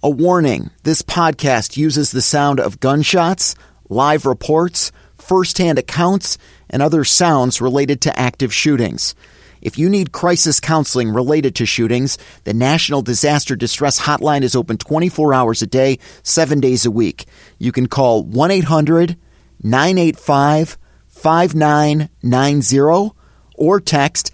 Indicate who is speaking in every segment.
Speaker 1: A warning, this podcast uses the sound of gunshots, live reports, first-hand accounts, and other sounds related to active shootings. If you need crisis counseling related to shootings, the National Disaster Distress Hotline is open 24 hours a day, 7 days a week. You can call 1-800-985-5990 or text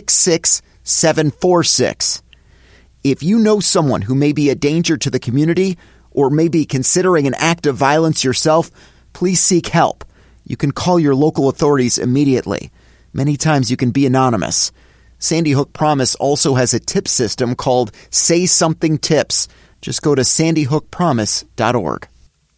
Speaker 1: 66746. If you know someone who may be a danger to the community or may be considering an act of violence yourself, please seek help. You can call your local authorities immediately. Many times you can be anonymous. Sandy Hook Promise also has a tip system called Say Something Tips. Just go to sandyhookpromise.org.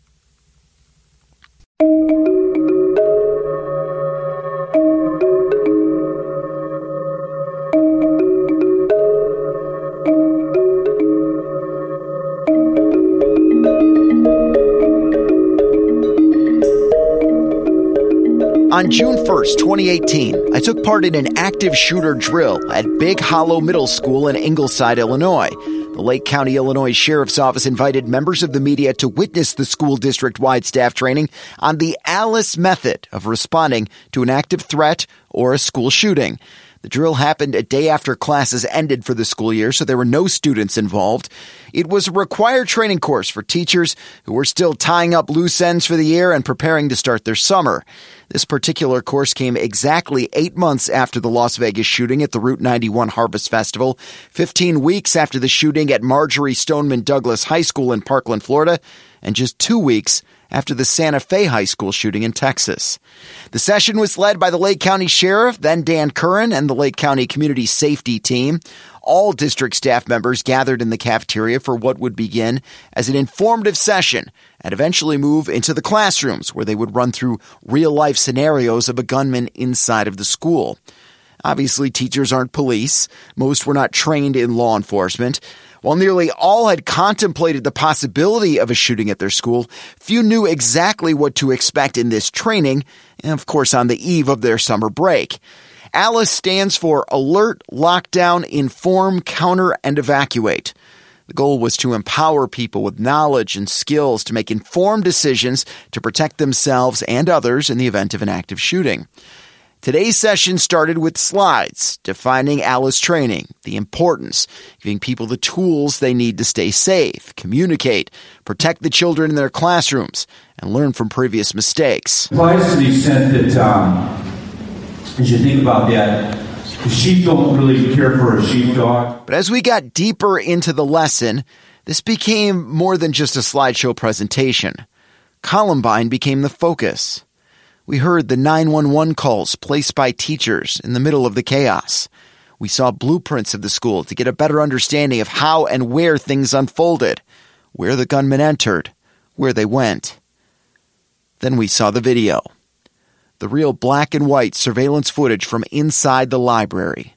Speaker 1: On June 1st, 2018, I took part in an active shooter drill at Big Hollow Middle School in Ingleside, Illinois. The Lake County, Illinois Sheriff's Office invited members of the media to witness the school district-wide staff training on the ALICE method of responding to an active threat or a school shooting. The drill happened a day after classes ended for the school year, so there were no students involved. It was a required training course for teachers who were still tying up loose ends for the year and preparing to start their summer. This particular course came exactly 8 months after the Las Vegas shooting at the Route 91 Harvest Festival, 15 weeks after the shooting at Marjorie Stoneman Douglas High School in Parkland, Florida, and just 2 weeks after the Santa Fe High School shooting in Texas. The session was led by the Lake County Sheriff, then Dan Curran, and the Lake County Community Safety Team. All district staff members gathered in the cafeteria for what would begin as an informative session and eventually move into the classrooms where they would run through real-life scenarios of a gunman inside of the school. Obviously, teachers aren't police. Most were not trained in law enforcement. While nearly all had contemplated the possibility of a shooting at their school, few knew exactly what to expect in this training, and of course on the eve of their summer break. ALICE stands for Alert, Lockdown, Inform, Counter, and Evacuate. The goal was to empower people with knowledge and skills to make informed decisions to protect themselves and others in the event of an active shooting. Today's session started with slides defining ALICE training, the importance, giving people the tools they need to stay safe, communicate, protect the children in their classrooms, and learn from previous mistakes.
Speaker 2: Applies to the extent that, as you think about that, the sheep don't really care for a sheepdog.
Speaker 1: But as we got deeper into the lesson, this became more than just a slideshow presentation. Columbine became the focus. We heard the 911 calls placed by teachers in the middle of the chaos. We saw blueprints of the school to get a better understanding of how and where things unfolded, where the gunmen entered, where they went. Then we saw the video, the real black and white surveillance footage from inside the library.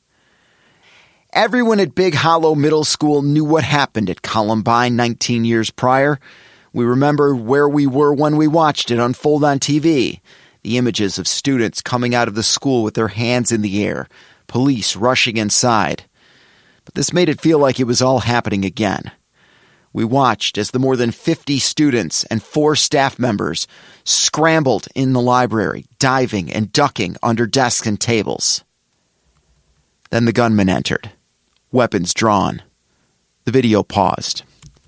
Speaker 1: Everyone at Big Hollow Middle School knew what happened at Columbine 19 years prior. We remember where we were when we watched it unfold on TV. The images of students coming out of the school with their hands in the air, police rushing inside. But this made it feel like it was all happening again. We watched as the more than 50 students and 4 staff members scrambled in the library, diving and ducking under desks and tables. Then the gunmen entered, weapons drawn. The video paused.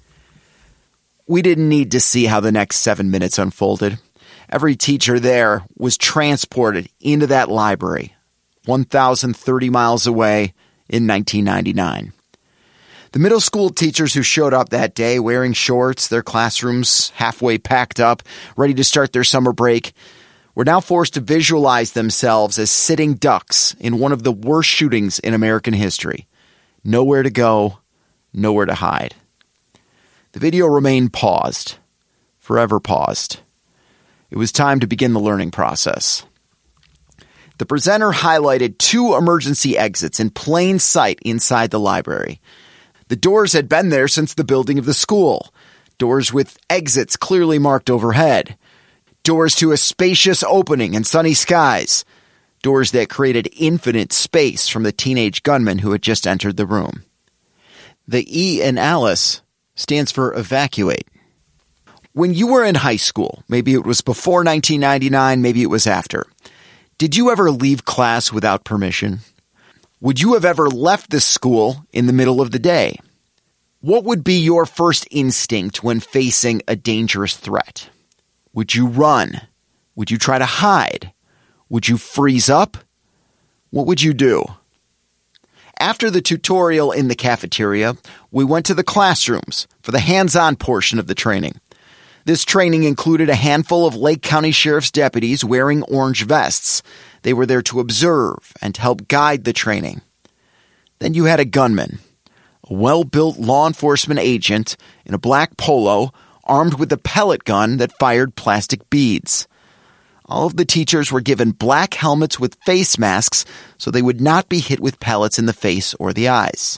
Speaker 1: We didn't need to see how the next 7 minutes unfolded. Every teacher there was transported into that library, 1,030 miles away in 1999. The middle school teachers who showed up that day wearing shorts, their classrooms halfway packed up, ready to start their summer break, were now forced to visualize themselves as sitting ducks in one of the worst shootings in American history. Nowhere to go, nowhere to hide. The video remained paused, forever paused. It was time to begin the learning process. The presenter highlighted 2 emergency exits in plain sight inside the library. The doors had been there since the building of the school. Doors with exits clearly marked overhead. Doors to a spacious opening and sunny skies. Doors that created infinite space from the teenage gunman who had just entered the room. The E in ALICE stands for evacuate. When you were in high school, maybe it was before 1999, maybe it was after, did you ever leave class without permission? Would you have ever left the school in the middle of the day? What would be your first instinct when facing a dangerous threat? Would you run? Would you try to hide? Would you freeze up? What would you do? After the tutorial in the cafeteria, we went to the classrooms for the hands-on portion of the training. This training included a handful of Lake County Sheriff's deputies wearing orange vests. They were there to observe and to help guide the training. Then you had a gunman, a well-built law enforcement agent in a black polo, armed with a pellet gun that fired plastic beads. All of the teachers were given black helmets with face masks so they would not be hit with pellets in the face or the eyes.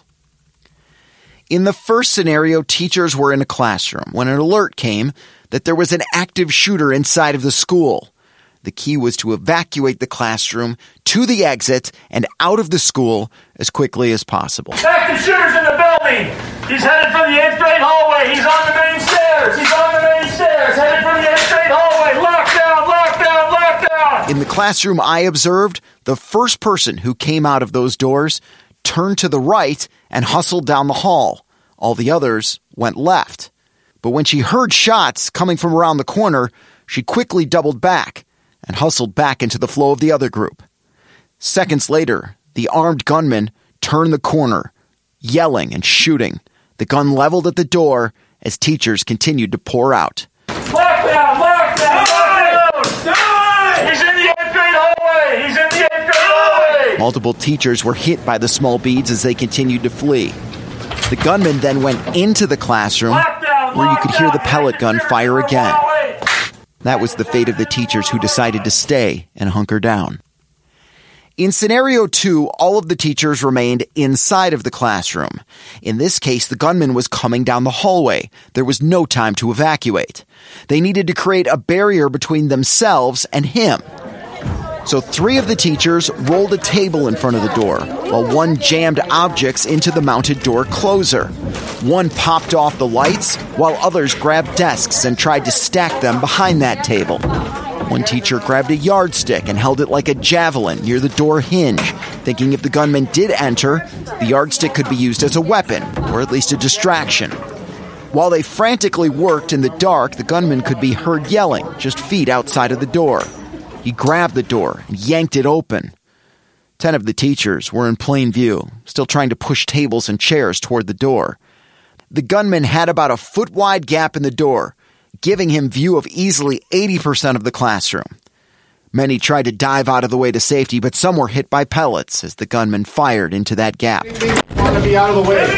Speaker 1: In the first scenario, teachers were in a classroom when an alert came that there was an active shooter inside of the school. The key was to evacuate the classroom to the exit and out of the school as quickly as possible.
Speaker 3: Active shooters in the building! He's headed for the 8th grade hallway! He's on the main stairs! He's on the main stairs! Headed for the 8th grade hallway! Lockdown! Lockdown! Lockdown!
Speaker 1: In the classroom I observed, the first person who came out of those doors turned to the right and hustled down the hall. All the others went left. But when she heard shots coming from around the corner, she quickly doubled back and hustled back into the flow of the other group. Seconds later, the armed gunman turned the corner, yelling and shooting, the gun leveled at the door as teachers continued to pour out.
Speaker 3: Lockdown! Lockdown! Lockdown! He's in the 8th grade hallway! He's in the 8th grade hallway!
Speaker 1: Multiple teachers were hit by the small beads as they continued to flee. The gunman then went into the classroom where you could hear the pellet gun fire again. That was the fate of the teachers who decided to stay and hunker down. In scenario 2, all of the teachers remained inside of the classroom. In this case, the gunman was coming down the hallway. There was no time to evacuate. They needed to create a barrier between themselves and him. So 3 of the teachers rolled a table in front of the door, while one jammed objects into the mounted door closer. One popped off the lights, while others grabbed desks and tried to stack them behind that table. One teacher grabbed a yardstick and held it like a javelin near the door hinge, thinking if the gunman did enter, the yardstick could be used as a weapon, or at least a distraction. While they frantically worked in the dark, the gunman could be heard yelling just feet outside of the door. He grabbed the door and yanked it open. 10 of the teachers were in plain view, still trying to push tables and chairs toward the door. The gunman had about a foot-wide gap in the door, giving him view of easily 80% of the classroom. Many tried to dive out of the way to safety, but some were hit by pellets as the gunman fired into that gap.
Speaker 2: Want to be out of the way.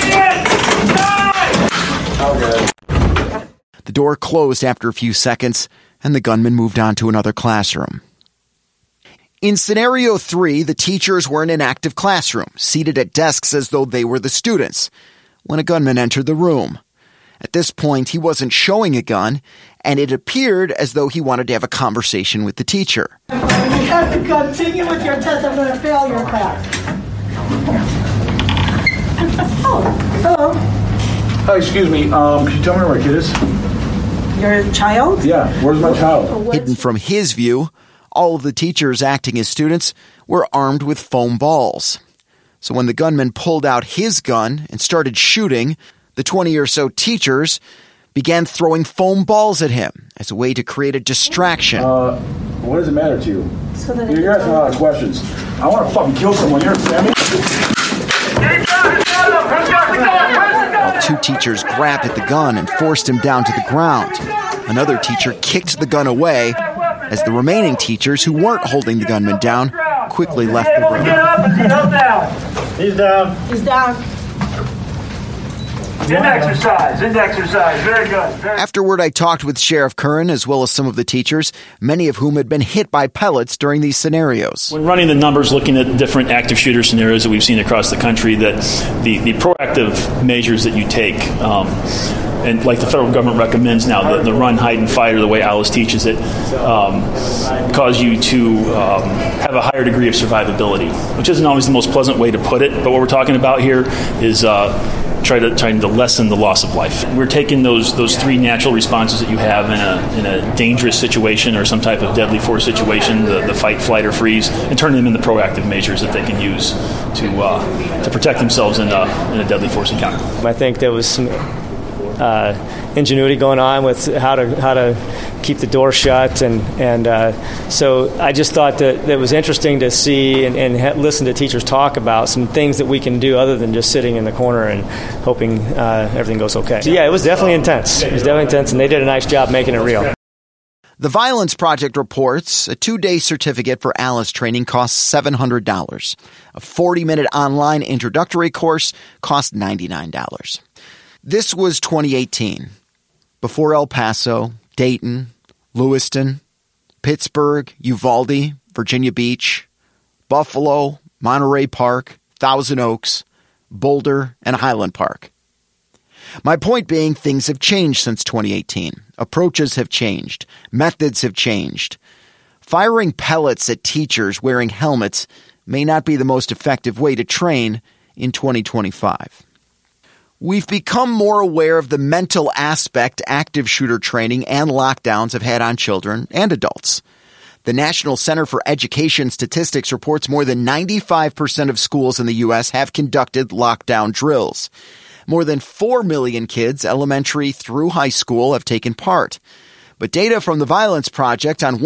Speaker 1: The door closed after a few seconds, and the gunman moved on to another classroom. In scenario 3, the teachers were in an active classroom, seated at desks as though they were the students, when a gunman entered the room. At this point, he wasn't showing a gun, and it appeared as though he wanted to have a conversation with the teacher.
Speaker 4: You have to continue with your test. I'm going to fail your class. Oh, hello.
Speaker 2: Hi, excuse me. Can you tell me where my kid is?
Speaker 4: Your child?
Speaker 2: Yeah, where's my child?
Speaker 1: Hidden from his view, all of the teachers acting as students were armed with foam balls. So when the gunman pulled out his gun and started shooting, the 20 or so teachers began throwing foam balls at him as a way to create a distraction.
Speaker 2: What does it matter to you?
Speaker 4: So that
Speaker 2: You're asking a lot of questions. I want to fucking kill someone. You understand me?
Speaker 1: While 2 teachers grabbed at the gun and forced him down to the ground, another teacher kicked the gun away as the remaining teachers who weren't holding the gunman down quickly left the room.
Speaker 3: Get up and get up now.
Speaker 2: He's down.
Speaker 4: He's down.
Speaker 3: End exercise. Very good.
Speaker 1: Afterward, I talked with Sheriff Curran as well as some of the teachers, many of whom had been hit by pellets during these scenarios.
Speaker 5: When running the numbers, looking at different active shooter scenarios that we've seen across the country, that the proactive measures that you take, and like the federal government recommends now, the run, hide, and fight, or the way Alice teaches it, cause you to have a higher degree of survivability, which isn't always the most pleasant way to put it, but what we're talking about here is trying to lessen the loss of life. We're taking those three natural responses that you have in a dangerous situation or some type of deadly force situation, the fight, flight, or freeze, and turning them into proactive measures that they can use to protect themselves in a deadly force encounter.
Speaker 6: I think there was some ingenuity going on with how to keep the door shut, and so I just thought that it was interesting to see and listen to teachers talk about some things that we can do other than just sitting in the corner and hoping everything goes okay. So yeah, it was definitely intense. It was definitely intense, and they did a nice job making it real.
Speaker 1: The Violence Project reports a 2-day certificate for ALICE training costs $700. A 40-minute online introductory course cost $99. This was 2018. Before El Paso, Dayton, Lewiston, Pittsburgh, Uvalde, Virginia Beach, Buffalo, Monterey Park, Thousand Oaks, Boulder, and Highland Park. My point being, things have changed since 2018. Approaches have changed. Methods have changed. Firing pellets at teachers wearing helmets may not be the most effective way to train in 2025. We've become more aware of the mental aspect active shooter training and lockdowns have had on children and adults. The National Center for Education Statistics reports more than 95% of schools in the U.S. have conducted lockdown drills. More than 4 million kids, elementary through high school, have taken part. But data from the Violence Project on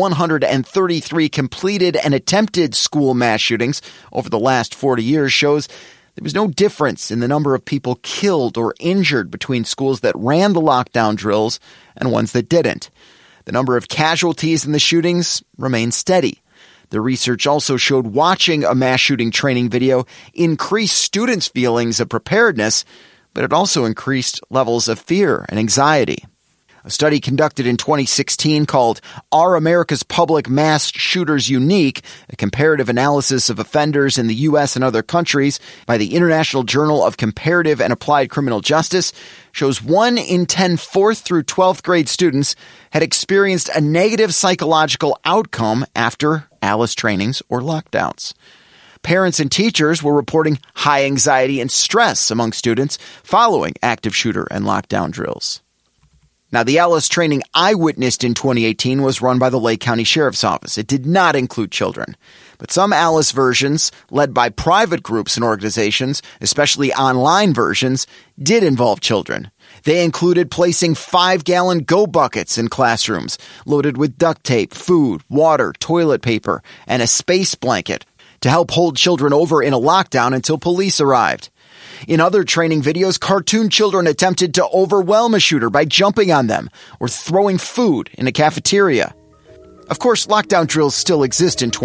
Speaker 1: 133 completed and attempted school mass shootings over the last 40 years shows there was no difference in the number of people killed or injured between schools that ran the lockdown drills and ones that didn't. The number of casualties in the shootings remained steady. The research also showed watching a mass shooting training video increased students' feelings of preparedness, but it also increased levels of fear and anxiety. A study conducted in 2016 called Are America's Public Mass Shooters Unique? A comparative analysis of offenders in the U.S. and other countries by the International Journal of Comparative and Applied Criminal Justice shows 1 in 10 4th through 12th grade students had experienced a negative psychological outcome after ALICE trainings or lockdowns. Parents and teachers were reporting high anxiety and stress among students following active shooter and lockdown drills. Now, the ALICE training I witnessed in 2018 was run by the Lake County Sheriff's Office. It did not include children. But some ALICE versions, led by private groups and organizations, especially online versions, did involve children. They included placing 5-gallon go buckets in classrooms, loaded with duct tape, food, water, toilet paper, and a space blanket to help hold children over in a lockdown until police arrived. In other training videos, cartoon children attempted to overwhelm a shooter by jumping on them or throwing food in a cafeteria. Of course, lockdown drills still exist in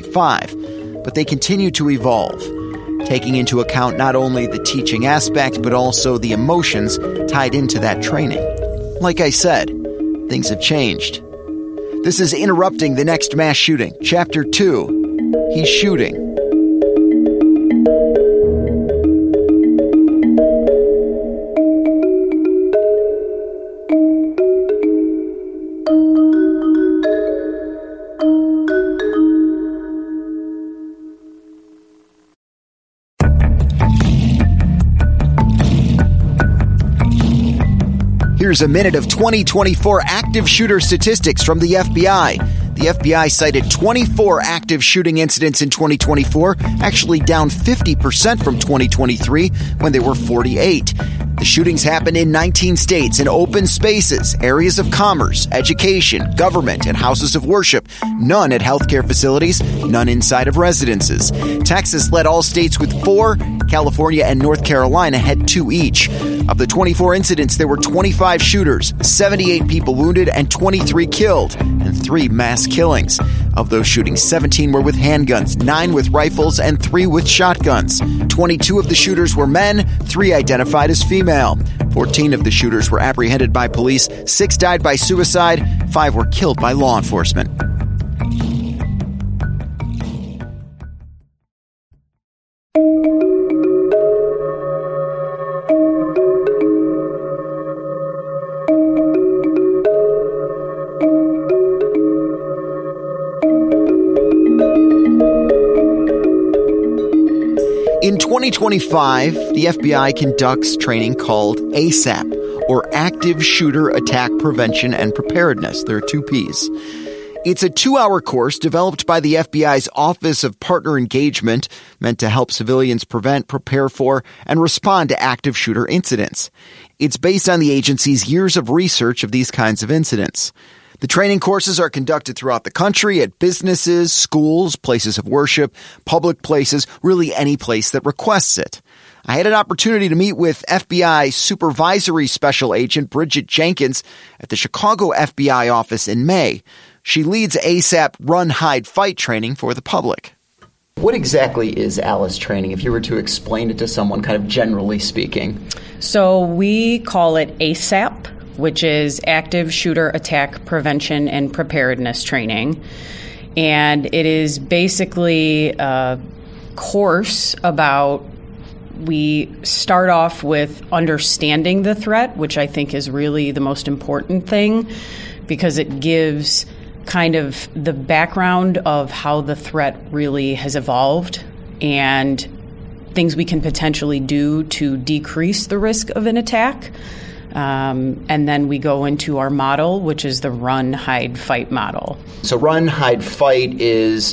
Speaker 1: 2025, but they continue to evolve, taking into account not only the teaching aspect, but also the emotions tied into that training. Like I said, things have changed. This is Interrupting the Next Mass Shooting, Chapter 2, He's Shooting. Here's a minute of 2024 active shooter statistics from the FBI. The FBI cited 24 active shooting incidents in 2024, actually down 50% from 2023 when there were 48. The shootings happened in 19 states in open spaces, areas of commerce, education, government, and houses of worship. None at healthcare facilities, none inside of residences. Texas led all states with 4. California and North Carolina had 2 each. Of the 24 incidents, there were 25 shooters, 78 people wounded, and 23 killed, and 3 mass killings. Of those shootings, 17 were with handguns, 9 with rifles, and 3 with shotguns. 22 of the shooters were men, 3 identified as female. 14 of the shooters were apprehended by police, 6 died by suicide, 5 were killed by law enforcement. In 2025, the FBI conducts training called ASAP, or Active Shooter Attack Prevention and Preparedness. There are 2 Ps. It's a 2-hour course developed by the FBI's Office of Partner Engagement, meant to help civilians prevent, prepare for, and respond to active shooter incidents. It's based on the agency's years of research of these kinds of incidents. The training courses are conducted throughout the country at businesses, schools, places of worship, public places, really any place that requests it. I had an opportunity to meet with FBI Supervisory Special Agent Bridget Jenkins at the Chicago FBI office in May. She leads ASAP Run, Hide, Fight training for the public. What exactly is ALICE training, if you were to explain it to someone kind of generally speaking?
Speaker 7: So we call it ASAP, which is Active Shooter Attack Prevention and Preparedness Training. And it is basically a course about, we start off with understanding the threat, which I think is really the most important thing, because it gives kind of the background of how the threat really has evolved and things we can potentially do to decrease the risk of an attack. And then we go into our model, which is the Run, Hide, Fight model.
Speaker 1: So Run, Hide, Fight is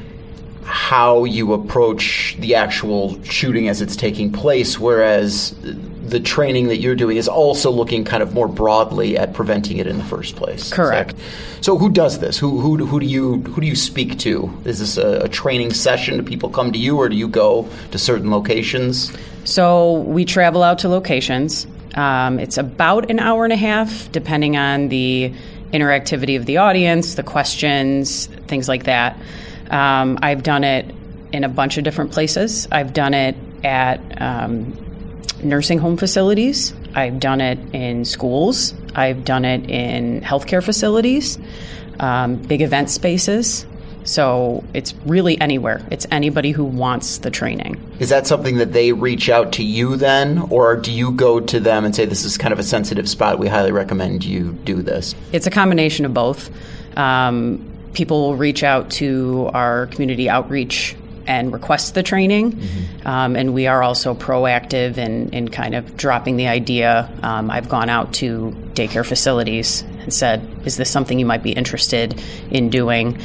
Speaker 1: how you approach the actual shooting as it's taking place, whereas the training that you're doing is also looking kind of more broadly at preventing it in the first place.
Speaker 7: Correct.
Speaker 1: So who does this? Who do you speak to? Is this a training session? Do people come to you, or do you go to certain locations?
Speaker 7: So we travel out to locations. It's about an hour and a half, depending on the interactivity of the audience, the questions, things like that. I've done it in a bunch of different places. I've done it at nursing home facilities. I've done it in schools. I've done it in healthcare facilities, big event spaces. So it's really anywhere. It's anybody who wants the training.
Speaker 1: Is that something that they reach out to you then, or do you go to them and say, this is kind of a sensitive spot, we highly recommend you do this?
Speaker 7: It's a combination of both. People will reach out to our community outreach and request the training. Mm-hmm. And we are also proactive in kind of dropping the idea. I've gone out to daycare facilities and said, is this something you might be interested in doing?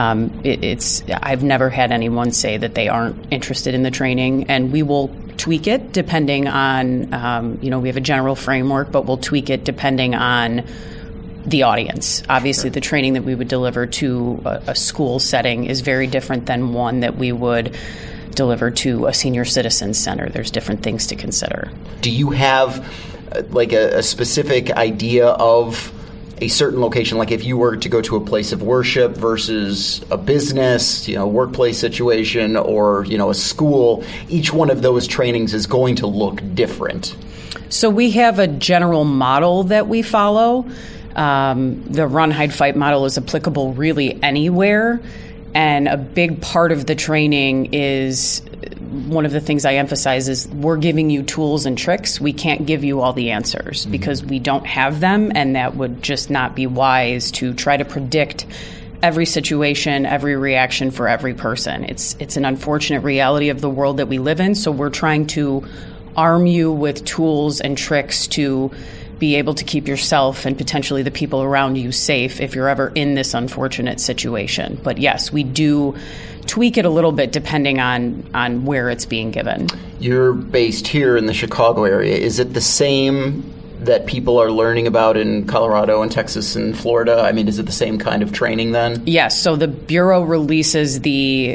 Speaker 7: I've never had anyone say that they aren't interested in the training, and we will tweak it depending on, we have a general framework, but we'll tweak it depending on the audience. Obviously, the training that we would deliver to a school setting is very different than one that we would deliver to a senior citizen center. There's different things to consider. Do you have like a specific idea of a certain location, like if you were to go to a place of worship versus a business, workplace situation, or, a school, each one of those trainings is going to look different? So we have a general model that we follow. The Run, Hide, Fight model is applicable really anywhere. And a big part of the training is, one of the things I emphasize is we're giving you tools and tricks. We can't give you all the answers because we don't have them, and that would just not be wise to try to predict every situation, every reaction for every person. It's an unfortunate reality of the world that we live in, so we're trying to arm you with tools and tricks to be able to keep yourself and potentially the people around you safe if you're ever in this unfortunate situation. But yes, we do tweak it a little bit depending on where it's being given. You're based here in the Chicago area. Is it the same that people are learning about in Colorado and Texas and Florida? I mean, is it the same kind of training then? Yes. So the Bureau releases the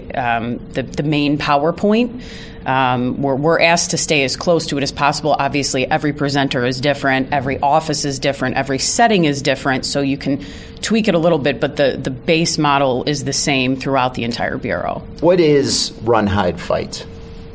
Speaker 7: main PowerPoint. We're asked to stay as close to it as possible. Obviously, every presenter is different, every office is different, every setting is different, so you can tweak it a little bit, but the base model is the same throughout the entire Bureau. What is Run, Hide, Fight?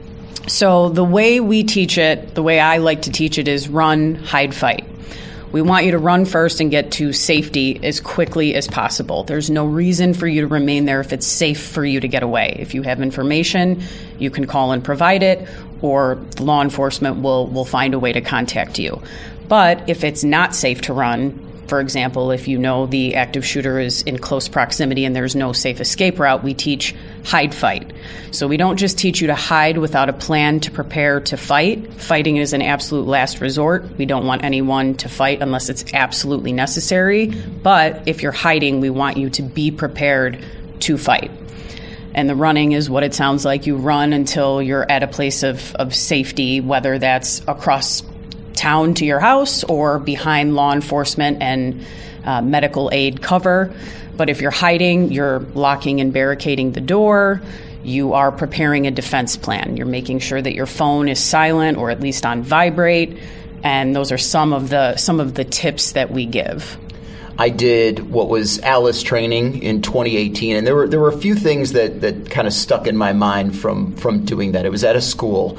Speaker 7: So the way we teach it, the way I like to teach it, is run, hide, fight. We want you to run first and get to safety as quickly as possible. There's no reason for you to remain there if it's safe for you to get away. If you have information, you can call and provide it, or law enforcement will find a way to contact you. But if it's not safe to run, For example, if you know the active shooter is in close proximity and there's no safe escape route, we teach hide fight. So we don't just teach you to hide without a plan to prepare to fight. Fighting is an absolute last resort. We don't want anyone to fight unless it's absolutely necessary. But if you're hiding, we want you to be prepared to fight. And the running is what it sounds like. You run until you're at a place of safety, whether that's across town to your house or behind law enforcement and medical aid cover. But if you're hiding, you're locking and barricading the door. You are preparing a defense plan. You're making sure that your phone is silent or at least on vibrate. And those are some of the tips that we give.
Speaker 1: I did what was Alice training in 2018, and there were a few things that kind of stuck in my mind from doing that. It was at a school.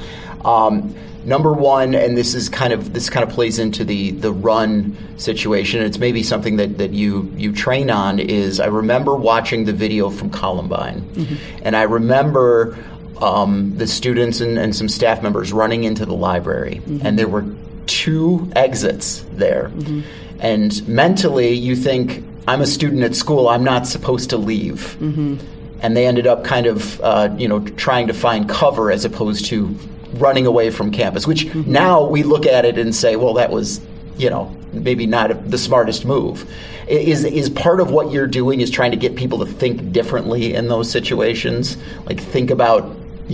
Speaker 1: Number one, and this kind of plays into the run situation. It's maybe something that you train on. Is I remember watching the video from Columbine, and I remember the students and some staff members running into the library, and there were 2 exits there. And mentally, you think, I'm a student at school, I'm not supposed to leave. And they ended up kind of trying to find cover as opposed to running away from campus, which now we look at it and say, well, that was, maybe not the smartest move. Is part of what you're doing is trying to get people to think differently in those situations? Like think about,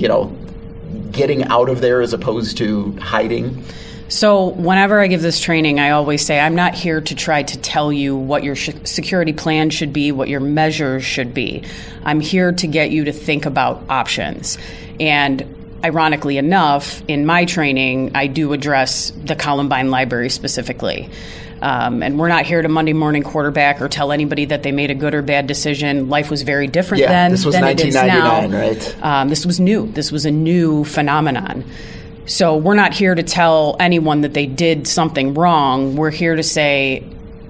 Speaker 1: getting out of there as opposed to hiding?
Speaker 7: So whenever I give this training, I always say, I'm not here to try to tell you what your security plan should be, what your measures should be. I'm here to get you to think about options. And ironically enough, in my training, I do address the Columbine Library specifically. And we're not here to Monday morning quarterback or tell anybody that they made a good or bad decision. Life was very different then
Speaker 1: this was
Speaker 7: than
Speaker 1: 1999,
Speaker 7: it is now.
Speaker 1: right?
Speaker 7: This was new. This was a new phenomenon. So we're not here to tell anyone that they did something wrong. We're here to say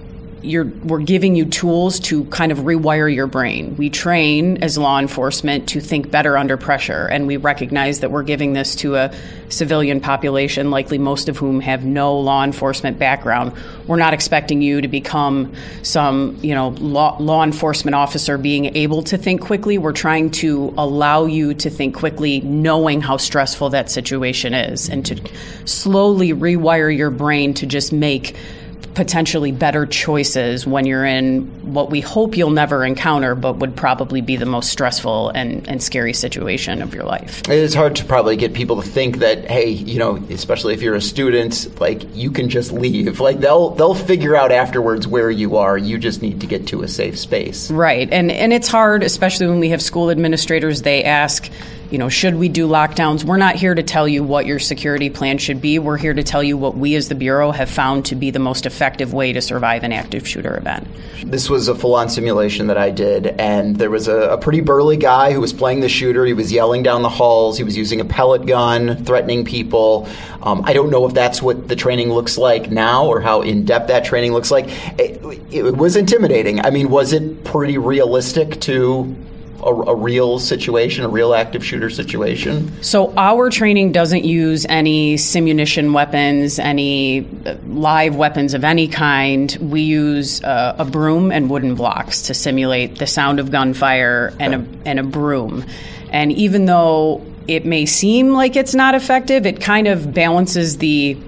Speaker 7: we're giving you tools to kind of rewire your brain. We train as law enforcement to think better under pressure, and we recognize that we're giving this to a civilian population, likely most of whom have no law enforcement background. We're not expecting you to become some, law enforcement officer being able to think quickly. We're trying to allow you to think quickly, knowing how stressful that situation is, and to slowly rewire your brain to just make potentially better choices when you're in what we hope you'll never encounter, but would probably be the most stressful and scary situation of your life.
Speaker 1: It's hard to probably get people to think that, hey, especially if you're a student, like you can just leave. Like they'll figure out afterwards where you are. You just need to get to a safe space.
Speaker 7: Right. And it's hard, especially when we have school administrators. They ask, should we do lockdowns? We're not here to tell you what your security plan should be. We're here to tell you what we as the Bureau have found to be the most effective way to survive an active shooter event.
Speaker 1: This was a full-on simulation that I did, and there was a pretty burly guy who was playing the shooter. He was yelling down the halls. He was using a pellet gun, threatening people. I don't know if that's what the training looks like now or how in-depth that training looks like. It was intimidating. I mean, was it pretty realistic to a real situation, a real active shooter situation?
Speaker 7: So our training doesn't use any simunition weapons, any live weapons of any kind. We use a broom and wooden blocks to simulate the sound of gunfire and a broom. And even though it may seem like it's not effective, it kind of balances the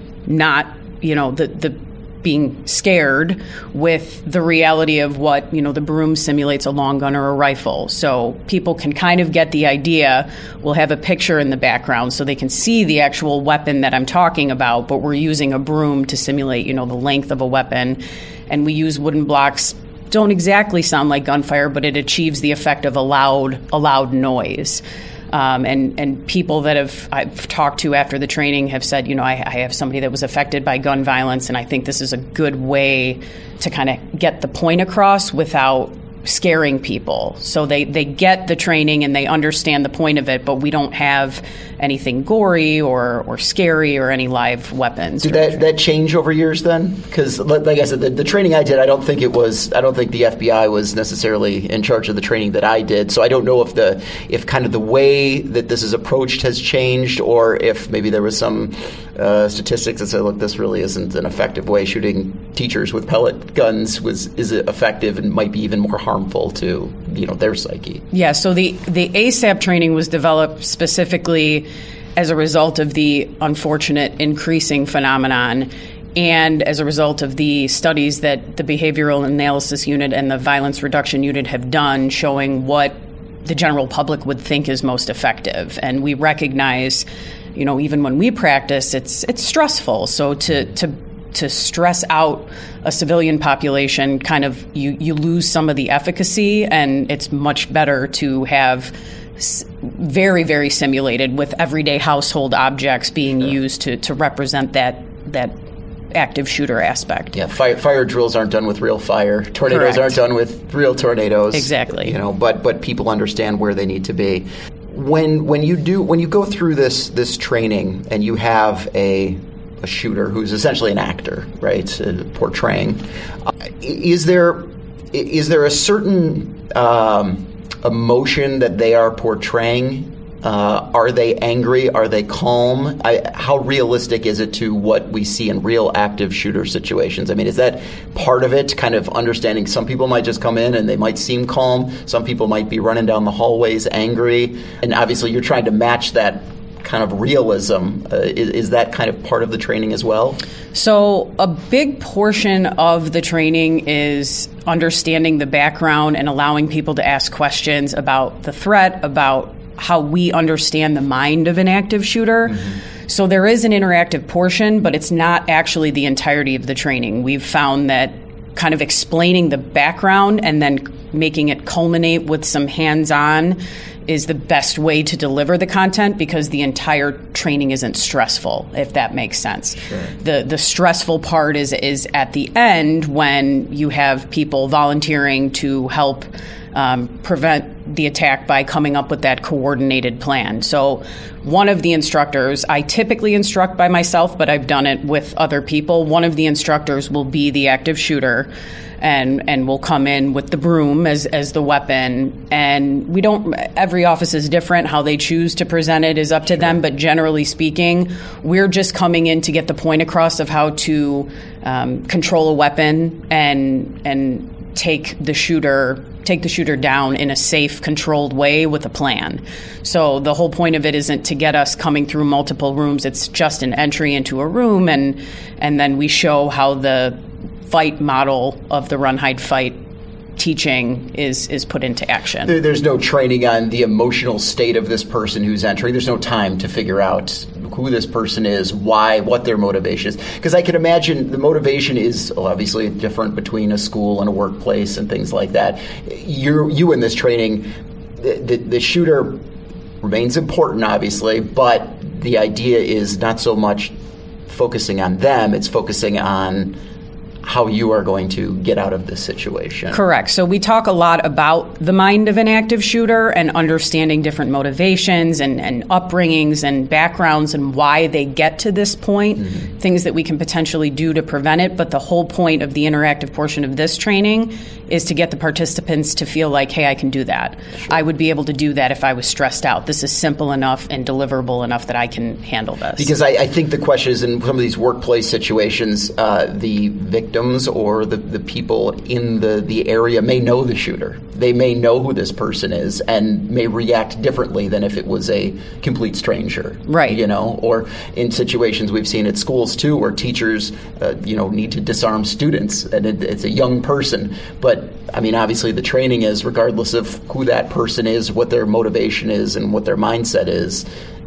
Speaker 7: being scared with the reality of what, the broom simulates a long gun or a rifle. So people can kind of get the idea. We'll have a picture in the background so they can see the actual weapon that I'm talking about, but we're using a broom to simulate, the length of a weapon. And we use wooden blocks. Don't exactly sound like gunfire, but it achieves the effect of a loud noise. And people that I've talked to after the training have said, I have somebody that was affected by gun violence, and I think this is a good way to kind of get the point across without scaring people. So they get the training and they understand the point of it, but we don't have anything gory or scary or any live weapons.
Speaker 1: Did that change over years then? Because like I said, the training I did, I don't think the FBI was necessarily in charge of the training that I did. So I don't know if kind of the way that this is approached has changed, or if maybe there was some statistics that say, look, this really isn't an effective way. Shooting teachers with pellet guns is effective and might be even more harmful to their psyche.
Speaker 7: Yeah, so the ASAP training was developed specifically as a result of the unfortunate increasing phenomenon and as a result of the studies that the Behavioral Analysis Unit and the Violence Reduction Unit have done showing what the general public would think is most effective. And we recognize, even when we practice, it's stressful. So to stress out a civilian population, kind of you lose some of the efficacy, and it's much better to have very, very simulated with everyday household objects being used to represent that active shooter aspect.
Speaker 1: Yeah, fire drills aren't done with real fire. Tornadoes
Speaker 7: Correct.
Speaker 1: Aren't done with real tornadoes.
Speaker 7: Exactly.
Speaker 1: But people understand where they need to be. When you go through this training and you have a shooter who's essentially an actor, right, portraying, is there a certain emotion that they are portraying? Are they angry? Are they calm? How realistic is it to what we see in real active shooter situations? I mean, is that part of it, kind of understanding some people might just come in and they might seem calm. Some people might be running down the hallways angry. And obviously you're trying to match that kind of realism. Is that kind of part of the training as well?
Speaker 7: So a big portion of the training is understanding the background and allowing people to ask questions about the threat, about how we understand the mind of an active shooter. Mm-hmm. So there is an interactive portion, but it's not actually the entirety of the training. We've found that kind of explaining the background and then making it culminate with some hands-on is the best way to deliver the content, because the entire training isn't stressful, if that makes sense. Sure. The stressful part is at the end when you have people volunteering to help prevent the attack by coming up with that coordinated plan. So one of the instructors, I typically instruct by myself, but I've done it with other people. One of the instructors will be the active shooter and will come in with the broom as the weapon. And every office is different. How they choose to present it is up to them. But generally speaking, we're just coming in to get the point across of how to control a weapon and take the shooter down in a safe, controlled way with a plan. So the whole point of it isn't to get us coming through multiple rooms. It's just an entry into a room, and then we show how the fight model of the run, hide, fight teaching is put into action.
Speaker 1: There's no training on the emotional state of this person who's entering. There's no time to figure out who this person is, why, what their motivation is. Because I can imagine the motivation is obviously different between a school and a workplace and things like that. You in this training, the shooter remains important, obviously, but the idea is not so much focusing on them, it's focusing on how you are going to get out of this situation.
Speaker 7: Correct. So we talk a lot about the mind of an active shooter and understanding different motivations and upbringings and backgrounds and why they get to this point, things that we can potentially do to prevent it. But the whole point of the interactive portion of this training is to get the participants to feel like, hey, I can do that. Sure. I would be able to do that if I was stressed out. This is simple enough and deliverable enough that I can handle this.
Speaker 1: Because I think the question is, in some of these workplace situations, the victims or the people in the area may know the shooter. They may know who this person is and may react differently than if it was a complete stranger.
Speaker 7: Right.
Speaker 1: Or in situations we've seen at schools too, where teachers, need to disarm students, and it's a young person. But I mean, obviously the training is, regardless of who that person is, what their motivation is, and what their mindset is,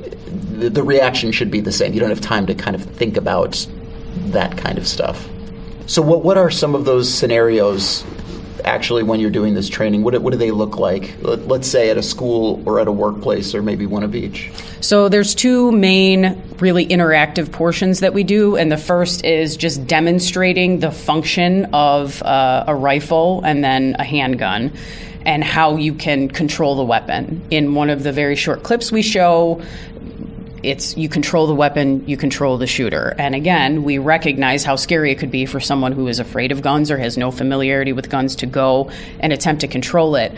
Speaker 1: the reaction should be the same. You don't have time to kind of think about that kind of stuff. So what are some of those scenarios actually when you're doing this training? What do they look like? Let's say at a school or at a workplace, or maybe one of each.
Speaker 7: So there's two main really interactive portions that we do. And the first is just demonstrating the function of a rifle and then a handgun and how you can control the weapon. In one of the very short clips we show, it's you control the weapon, you control the shooter. And again, we recognize how scary it could be for someone who is afraid of guns or has no familiarity with guns to go and attempt to control it.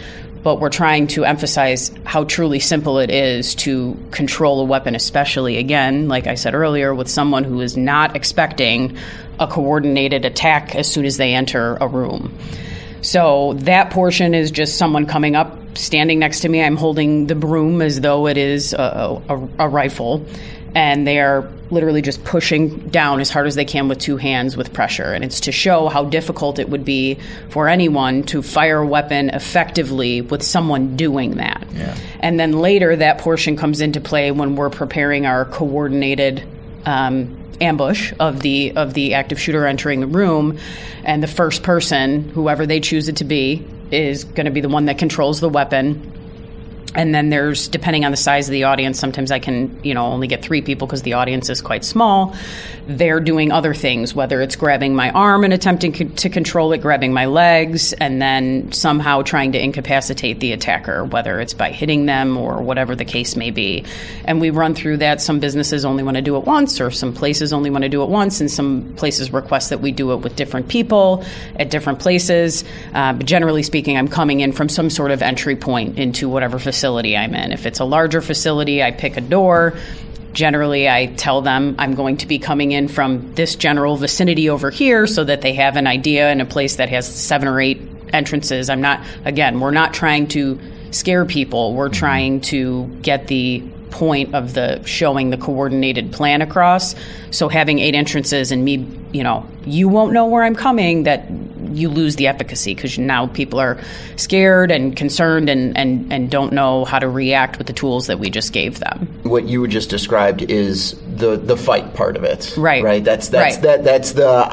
Speaker 7: but we're trying to emphasize how truly simple it is to control a weapon, especially, again, like I said earlier, with someone who is not expecting a coordinated attack as soon as they enter a room. So that portion is just someone coming up, standing next to me. I'm holding the broom as though it is a rifle, and they are literally just pushing down as hard as they can with two hands with pressure. And it's to show how difficult it would be for anyone to fire a weapon effectively with someone doing that. Yeah. And then later that portion comes into play when we're preparing our coordinated ambush of the active shooter entering the room, and the first person, whoever they choose it to be, is going to be the one that controls the weapon. And then there's, depending on the size of the audience, sometimes I can, only get 3 people because the audience is quite small. They're doing other things, whether it's grabbing my arm and attempting to control it, grabbing my legs, and then somehow trying to incapacitate the attacker, whether it's by hitting them or whatever the case may be. And we run through that. Some businesses only want to do it once, or some places only want to do it once, and some places request that we do it with different people at different places. But generally speaking, I'm coming in from some sort of entry point into whatever facility I'm in. If it's a larger facility, I pick a door. Generally, I tell them I'm going to be coming in from this general vicinity over here so that they have an idea in a place that has 7 or 8 entrances. we're not trying to scare people. We're trying to get the point of showing the coordinated plan across. So having 8 entrances and me, you won't know where I'm coming, that you lose the efficacy, because now people are scared and concerned and don't know how to react with the tools that we just gave them.
Speaker 1: What you just described is the fight part of it.
Speaker 7: Right.
Speaker 1: That's
Speaker 7: right.
Speaker 1: That's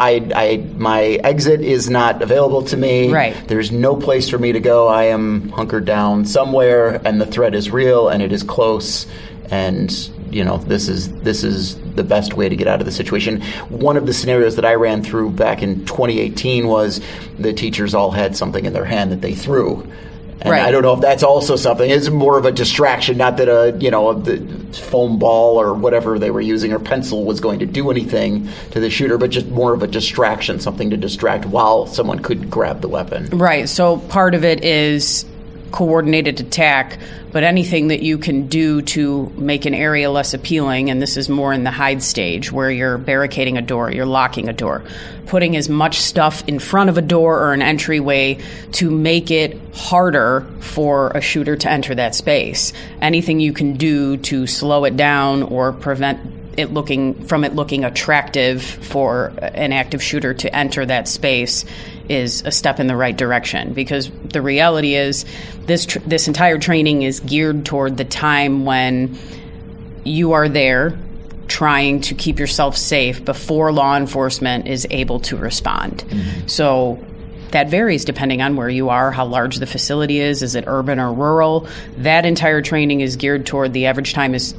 Speaker 1: my exit is not available to me.
Speaker 7: Right.
Speaker 1: There's no place for me to go. I am hunkered down somewhere, and the threat is real and it is close. And this is the best way to get out of the situation. One of the scenarios that I ran through back in 2018 was the teachers all had something in their hand that they threw. And
Speaker 7: right.
Speaker 1: I don't know if that's also something. It's more of a distraction, not that the foam ball or whatever they were using or pencil was going to do anything to the shooter, but just more of a distraction, something to distract while someone could grab the weapon.
Speaker 7: Right. So part of it is coordinated attack, but anything that you can do to make an area less appealing, and this is more in the hide stage where you're barricading a door, you're locking a door, putting as much stuff in front of a door or an entryway to make it harder for a shooter to enter that space. Anything you can do to slow it down or prevent it looking attractive for an active shooter to enter that space is a step in the right direction, because the reality is this entire training is geared toward the time when you are there trying to keep yourself safe before law enforcement is able to respond. Mm-hmm. So that varies depending on where you are, how large the facility is it urban or rural. That entire training is geared toward the average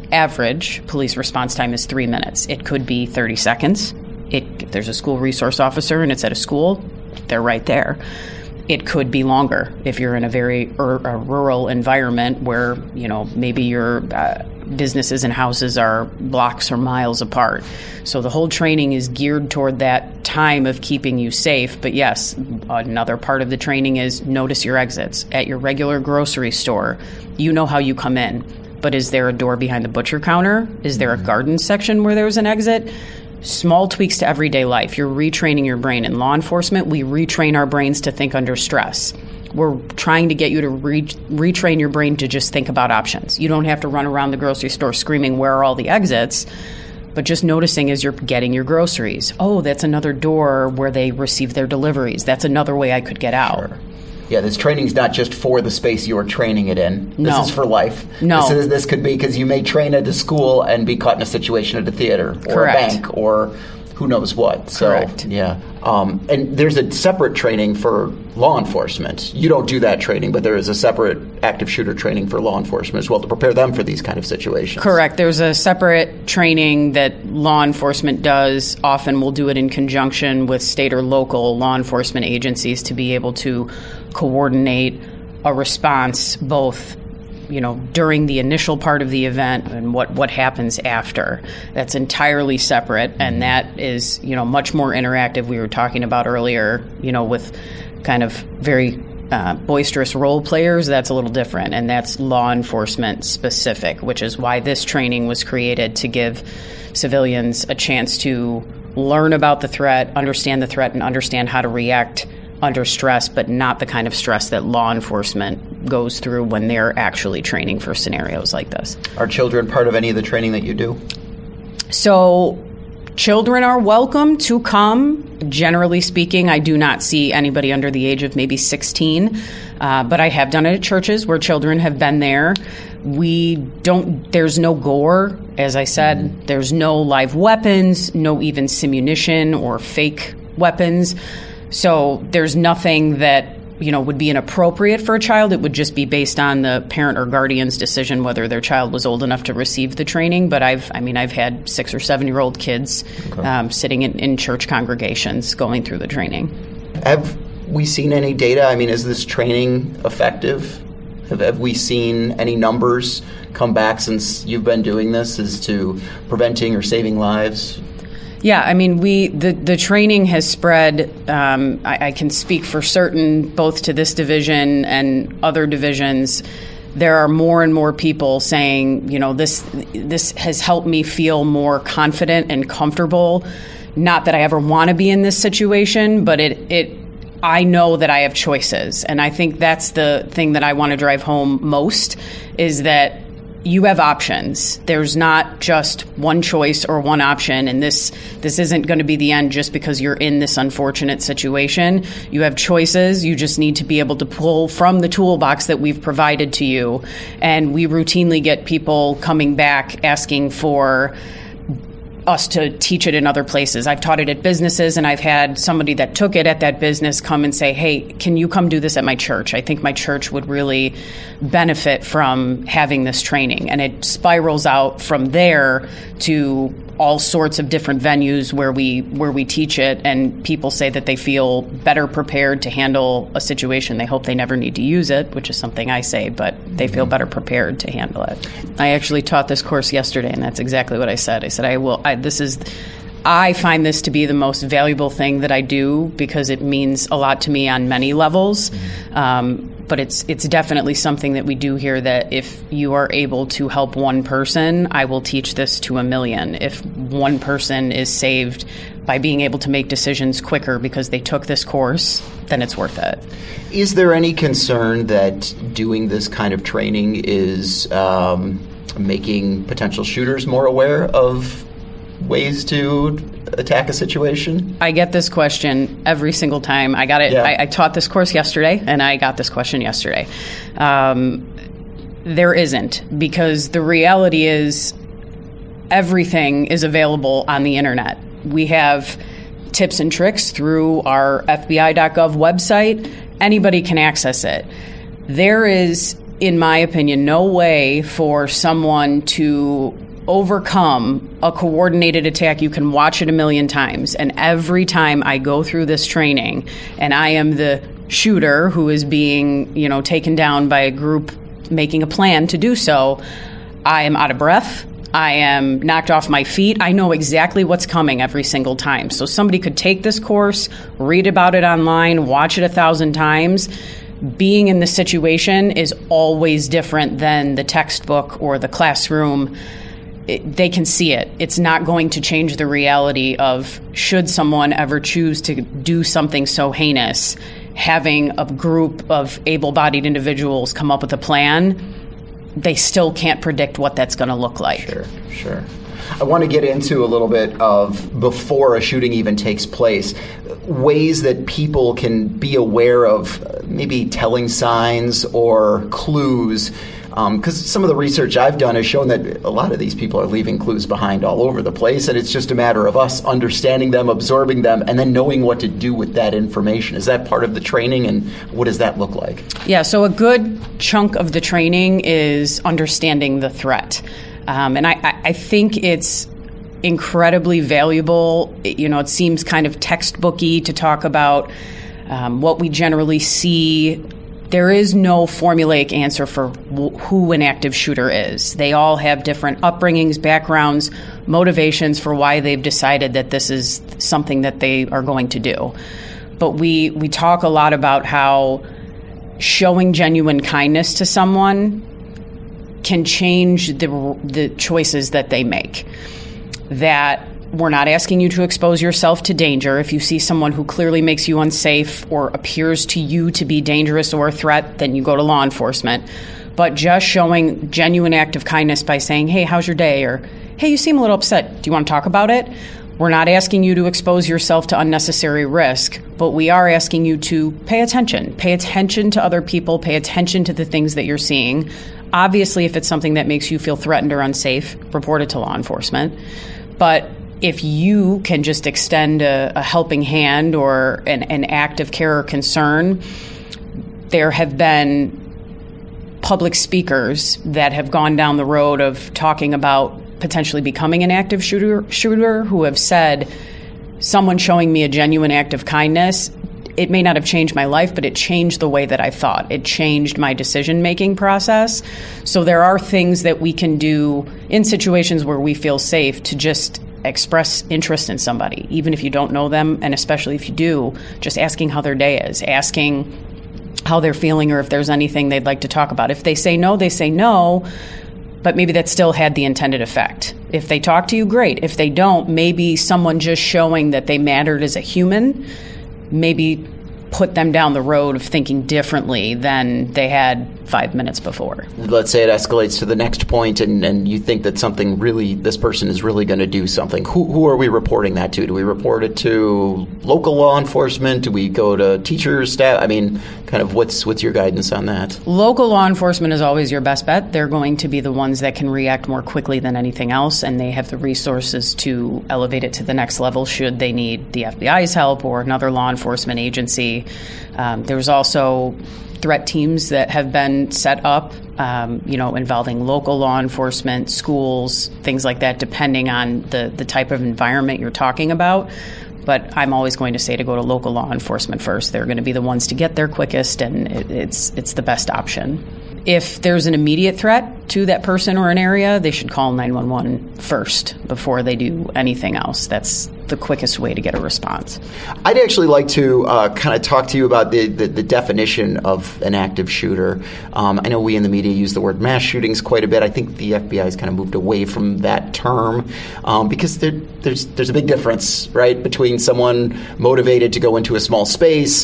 Speaker 7: police response time is 3 minutes. It could be 30 seconds. If there's a school resource officer and it's at a school, they're right there. It could be longer if you're in a very rural environment where, maybe your businesses and houses are blocks or miles apart. So the whole training is geared toward that time of keeping you safe. But yes, another part of the training is notice your exits. At your regular grocery store, you know how you come in. But is there a door behind the butcher counter? Is there a garden section where there's an exit? Small tweaks to everyday life. You're retraining your brain. In law enforcement, we retrain our brains to think under stress. We're trying to get you to retrain your brain to just think about options. You don't have to run around the grocery store screaming, where are all the exits? But just noticing as you're getting your groceries. Oh, that's another door where they receive their deliveries. That's another way I could get out.
Speaker 1: Sure. Yeah, this training's not just for the space you're training it in.
Speaker 7: No.
Speaker 1: This is for life.
Speaker 7: No.
Speaker 1: This could be because you may train at a school and be caught in a situation at a theater or
Speaker 7: Correct.
Speaker 1: a bank or who knows what.
Speaker 7: Correct.
Speaker 1: So, yeah. And there's a separate training for law enforcement. You don't do that training, but there is a separate active shooter training for law enforcement as well to prepare them for these kind of situations.
Speaker 7: Correct. There's a separate training that law enforcement does. Often we'll do it in conjunction with state or local law enforcement agencies to be able to coordinate a response both during the initial part of the event and what happens after. That's entirely separate, and that is, much more interactive. We were talking about earlier, with kind of very boisterous role players, that's a little different, and that's law enforcement specific, which is why this training was created, to give civilians a chance to learn about the threat, and understand how to react under stress, but not the kind of stress that law enforcement goes through when they're actually training for scenarios like this.
Speaker 1: Are children part of any of the training that you do?
Speaker 7: So children are welcome to come. Generally speaking, I do not see anybody under the age of maybe 16, but I have done it at churches where children have been there. There's no gore, as I said. There's no live weapons, no even simunition or fake weapons. So there's nothing that, would be inappropriate for a child. It would just be based on the parent or guardian's decision whether their child was old enough to receive the training. But I've had 6 or 7-year-old kids sitting in church congregations going through the training.
Speaker 1: Have we seen any data? Is this training effective? Have we seen any numbers come back since you've been doing this as to preventing or saving lives?
Speaker 7: Yeah, the training has spread. I can speak for certain, both to this division and other divisions. There are more and more people saying, this has helped me feel more confident and comfortable. Not that I ever want to be in this situation, but I know that I have choices. And I think that's the thing that I want to drive home most, is that you have options. There's not just one choice or one option, and this isn't going to be the end just because you're in this unfortunate situation. You have choices. You just need to be able to pull from the toolbox that we've provided to you. And we routinely get people coming back asking for us to teach it in other places. I've taught it at businesses, and I've had somebody that took it at that business come and say, hey, can you come do this at my church? I think my church would really benefit from having this training. And it spirals out from there to all sorts of different venues where we teach it, and people say that they feel better prepared to handle a situation. They hope they never need to use it, which is something I say, but they feel better prepared to handle it. I actually taught this course yesterday, and that's exactly what I said. I said, I find this to be the most valuable thing that I do, because it means a lot to me on many levels. But it's definitely something that we do here, that if you are able to help one person, I will teach this to 1 million. If one person is saved by being able to make decisions quicker because they took this course, then it's worth it.
Speaker 1: Is there any concern that doing this kind of training is making potential shooters more aware of ways to attack a situation?
Speaker 7: I get this question every single time. I got it. Yeah. I taught this course yesterday, and I got this question yesterday. There isn't, because the reality is everything is available on the internet. We have tips and tricks through our FBI.gov website. Anybody can access it. There is, in my opinion, no way for someone to overcome a coordinated attack. You can watch it 1 million times. And every time I go through this training and I am the shooter who is being, taken down by a group making a plan to do so, I am out of breath. I am knocked off my feet. I know exactly what's coming every single time. So somebody could take this course, read about it online, watch it 1,000 times. Being in the situation is always different than the textbook or the classroom. They can see it. It's not going to change the reality of, should someone ever choose to do something so heinous, having a group of able-bodied individuals come up with a plan, they still can't predict what that's going to look like.
Speaker 1: Sure. I want to get into a little bit of, before a shooting even takes place, ways that people can be aware of maybe telling signs or clues. Because some of the research I've done has shown that a lot of these people are leaving clues behind all over the place, and it's just a matter of us understanding them, absorbing them, and then knowing what to do with that information. Is that part of the training, and what does that look like? Yeah,
Speaker 7: so a good chunk of the training is understanding the threat. And I think it's incredibly valuable. It seems kind of textbooky to talk about what we generally see. There is no formulaic answer for who an active shooter is. They all have different upbringings, backgrounds, motivations for why they've decided that this is something that they are going to do. But we talk a lot about how showing genuine kindness to someone can change the choices that they make. That we're not asking you to expose yourself to danger. If you see someone who clearly makes you unsafe or appears to you to be dangerous or a threat, then you go to law enforcement. But just showing genuine act of kindness by saying, hey, how's your day? Or, hey, you seem a little upset. Do you want to talk about it? We're not asking you to expose yourself to unnecessary risk, but we are asking you to pay attention. Pay attention to other people. Pay attention to the things that you're seeing. Obviously, if it's something that makes you feel threatened or unsafe, report it to law enforcement. But if you can just extend a helping hand or an act of care or concern, there have been public speakers that have gone down the road of talking about potentially becoming an active shooter who have said, someone showing me a genuine act of kindness, it may not have changed my life, but it changed the way that I thought. It changed my decision-making process. So there are things that we can do in situations where we feel safe to just express interest in somebody, even if you don't know them, and especially if you do, just asking how their day is, asking how they're feeling or if there's anything they'd like to talk about. If they say no, they say no, but maybe that still had the intended effect. If they talk to you, great. If they don't, maybe someone just showing that they mattered as a human maybe put them down the road of thinking differently than they had 5 minutes before.
Speaker 1: Let's say it escalates to the next point and you think that something really, this person is really going to do something. Who are we reporting that to? Do we report it to local law enforcement? Do we go to teachers, staff? I mean, kind of what's your guidance on that?
Speaker 7: Local law enforcement is always your best bet. They're going to be the ones that can react more quickly than anything else, and they have the resources to elevate it to the next level should they need the FBI's help or another law enforcement agency. There's also threat teams that have been set up, involving local law enforcement, schools, things like that, depending on the type of environment you're talking about. But I'm always going to say to go to local law enforcement first. They're going to be the ones to get there quickest, and it's the best option. If there's an immediate threat to that person or an area, they should call 911 first before they do anything else. That's the quickest way to get a response.
Speaker 1: I'd actually like to kind of talk to you about the definition of an active shooter. I know we in the media use the word mass shootings quite a bit. I think the FBI has kind of moved away from that term because there's a big difference, right, between someone motivated to go into a small space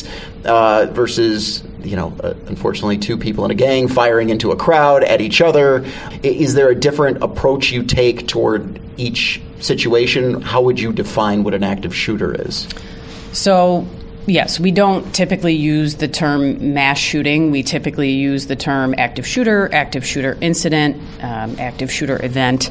Speaker 1: versus, unfortunately, two people in a gang firing into a crowd at each other. Is there a different approach you take toward each situation? How would you define what an active shooter is?
Speaker 7: So, yes, we don't typically use the term mass shooting. We typically use the term active shooter incident, active shooter event.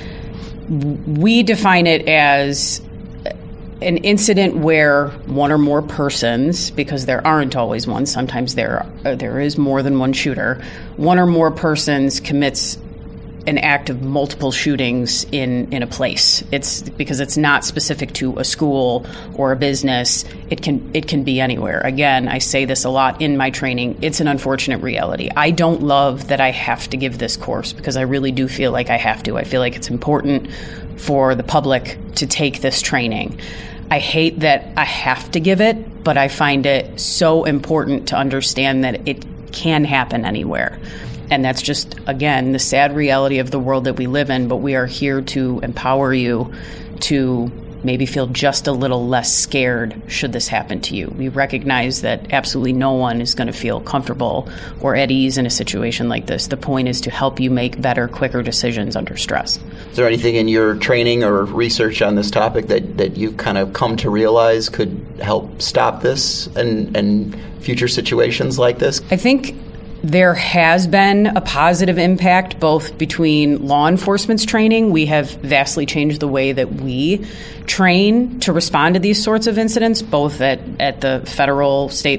Speaker 7: We define it as an incident where one or more persons, because there aren't always one, sometimes there is more than one shooter, one or more persons commits an act of multiple shootings in a place. It's because it's not specific to a school or a business. It can be anywhere. Again, I say this a lot in my training. It's an unfortunate reality. I don't love that I have to give this course because I really do feel like I have to. I feel like it's important for the public to take this training. I hate that I have to give it, but I find it so important to understand that it can happen anywhere. And that's just, again, the sad reality of the world that we live in, but we are here to empower you to maybe feel just a little less scared should this happen to you. We recognize that absolutely no one is going to feel comfortable or at ease in a situation like this. The point is to help you make better, quicker decisions under stress.
Speaker 1: Is there anything in your training or research on this topic that you've kind of come to realize could help stop this and future situations like this?
Speaker 7: I think there has been a positive impact both between law enforcement's training. We have vastly changed the way that we train to respond to these sorts of incidents, both at the federal, state,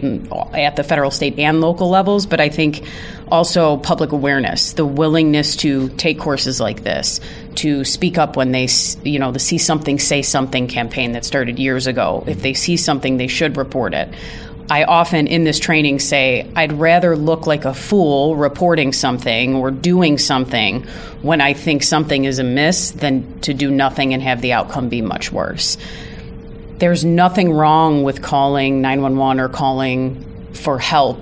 Speaker 7: and local levels. But I think also public awareness, the willingness to take courses like this, to speak up when they, the See Something, Say Something campaign that started years ago. If they see something, they should report it. I often in this training say, I'd rather look like a fool reporting something or doing something when I think something is amiss than to do nothing and have the outcome be much worse. There's nothing wrong with calling 911 or calling for help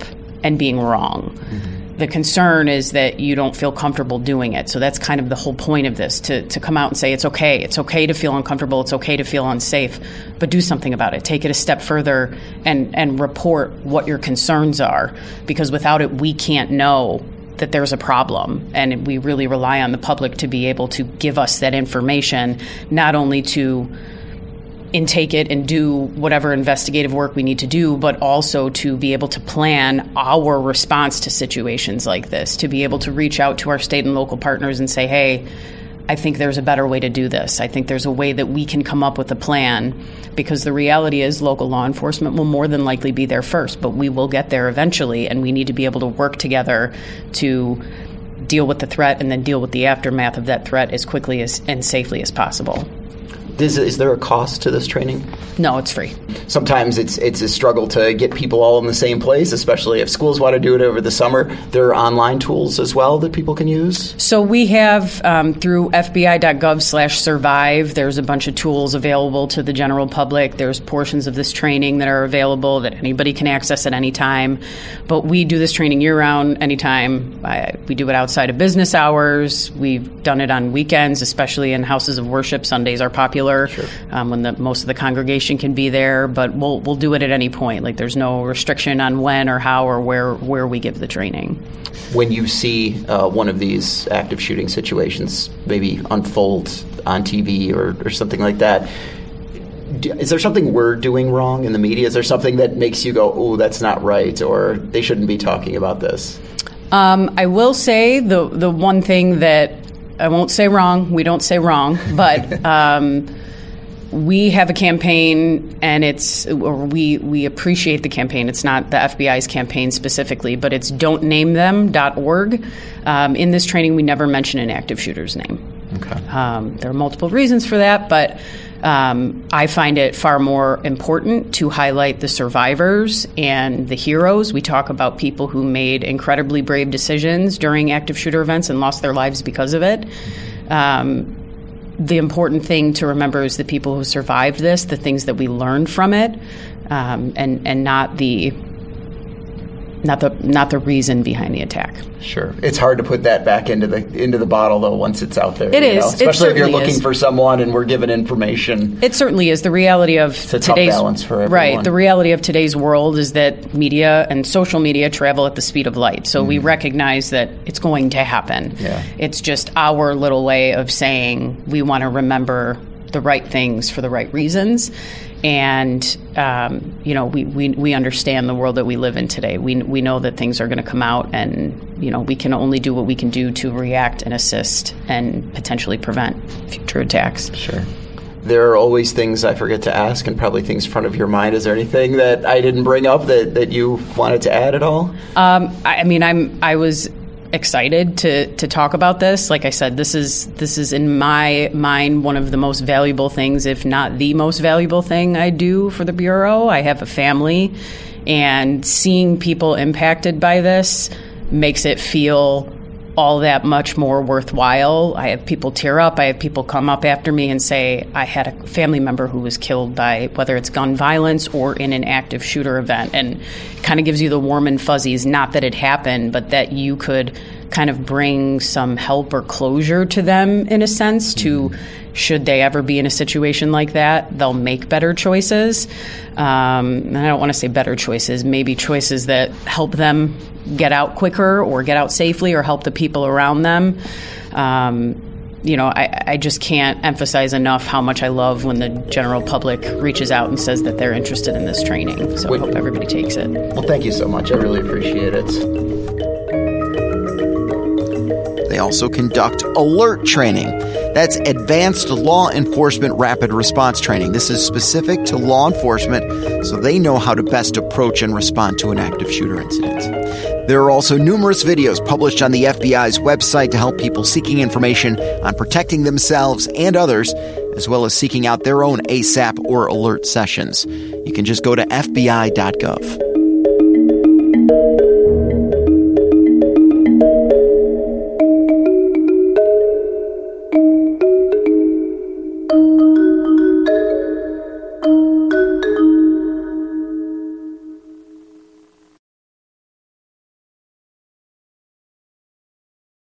Speaker 7: and being wrong. The concern is that you don't feel comfortable doing it. So that's kind of the whole point of this, to come out and say, it's okay. It's okay to feel uncomfortable. It's okay to feel unsafe, but do something about it. Take it a step further and report what your concerns are, because without it, we can't know that there's a problem. And we really rely on the public to be able to give us that information, not only to intake it and do whatever investigative work we need to do, but also to be able to plan our response to situations like this, to be able to reach out to our state and local partners and say, hey, I think there's a better way to do this. I think there's a way that we can come up with a plan, because the reality is local law enforcement will more than likely be there first, but we will get there eventually, and we need to be able to work together to deal with the threat and then deal with the aftermath of that threat as quickly and safely as possible.
Speaker 1: Is there a cost to this training?
Speaker 7: No, it's free.
Speaker 1: Sometimes it's a struggle to get people all in the same place, especially if schools want to do it over the summer. There are online tools as well that people can use?
Speaker 7: So we have, through FBI.gov/survive, there's a bunch of tools available to the general public. There's portions of this training that are available that anybody can access at any time. But we do this training year-round, anytime. We do it outside of business hours. We've done it on weekends, especially in houses of worship. Sundays are popular. Sure. When most of the congregation can be there, but we'll do it at any point. Like, there's no restriction on when or how or where we give the training.
Speaker 1: When you see one of these active shooting situations maybe unfold on TV or something like that, is there something we're doing wrong in the media? Is there something that makes you go, oh, that's not right, or they shouldn't be talking about this?
Speaker 7: I will say the one thing that I won't say wrong. We don't say wrong, but we have a campaign, and we appreciate the campaign. It's not the FBI's campaign specifically, but it's don'tnamethem.org. In this training, we never mention an active shooter's name. Okay. There are multiple reasons for that, but I find it far more important to highlight the survivors and the heroes. We talk about people who made incredibly brave decisions during active shooter events and lost their lives because of it. The important thing to remember is the people who survived this, the things that we learned from it, and not the reason behind the attack.
Speaker 1: Sure, it's hard to put that back into the bottle though once it's out there.
Speaker 7: It is,
Speaker 1: especially if you're looking for someone and we're given information.
Speaker 7: It certainly is. The reality of
Speaker 1: it's a tough balance for everyone.
Speaker 7: Right. The reality of today's world is that media and social media travel at the speed of light. So we recognize that it's going to happen. Yeah. It's just our little way of saying we want to remember the right things for the right reasons. And, we understand the world that we live in today. We know that things are going to come out, and, we can only do what we can do to react and assist and potentially prevent future attacks.
Speaker 1: Sure. There are always things I forget to ask, and probably things in front of your mind. Is there anything that I didn't bring up that you wanted to add at all?
Speaker 7: I was excited to talk about this. Like I said, this is in my mind one of the most valuable things, if not the most valuable thing I do for the Bureau. I have a family, and seeing people impacted by this makes it feel all that much more worthwhile. I have people tear up. I have people come up after me and say, I had a family member who was killed by whether it's gun violence or in an active shooter event, and kind of gives you the warm and fuzzies, not that it happened, but that you could kind of bring some help or closure to them in a sense to, should they ever be in a situation like that, they'll make better choices. And I don't want to say better choices, maybe choices that help them get out quicker or get out safely or help the people around them. I just can't emphasize enough how much I love when the general public reaches out and says that they're interested in this training. So I hope everybody takes it.
Speaker 1: Well, thank you so much. I really appreciate it.
Speaker 8: They also conduct ALERT training. That's Advanced Law Enforcement Rapid Response Training. This is specific to law enforcement, so they know how to best approach and respond to an active shooter incident. There are also numerous videos published on the FBI's website to help people seeking information on protecting themselves and others, as well as seeking out their own ASAP or ALERT sessions. You can just go to FBI.gov.